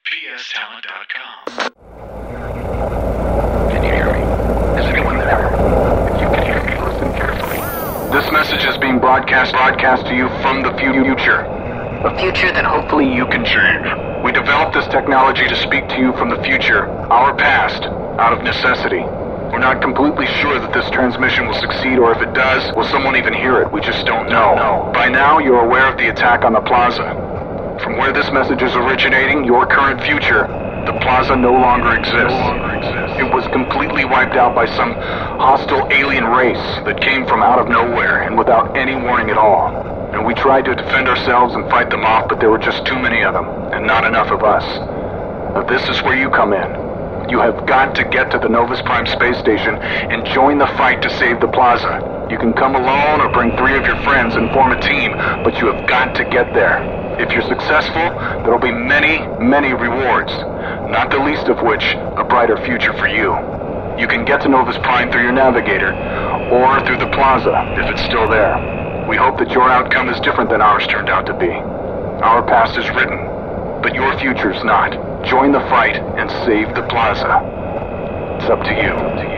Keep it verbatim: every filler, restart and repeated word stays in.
P S talent dot com. Can you hear me? Is anyone there? If you can hear me, listen carefully. This message is being broadcast broadcast to you from the future. A future that hopefully you can change. We developed this technology to speak to you from the future, our past, out of necessity. We're not completely sure that this transmission will succeed, or if it does, will someone even hear it? We just don't know. No. By now, you're aware of the attack on the plaza. From where this message is originating, your current future, the plaza no longer exists. No longer exists. It was completely wiped out by some hostile alien race that came from out of nowhere and without any warning at all. And we tried to defend ourselves and fight them off, but there were just too many of them, and not enough of us. Now this is where you come in. You have got to get to the Novus Prime space station and join the fight to save the plaza. You can come alone or bring three of your friends and form a team, but you have got to get there. If you're successful, there will be many, many rewards, not the least of which a brighter future for you. You can get to Novus Prime through your navigator, or through the plaza, if it's still there. We hope that your outcome is different than ours turned out to be. Our past is written, but your future's not. Join the fight and save the plaza. It's up to you.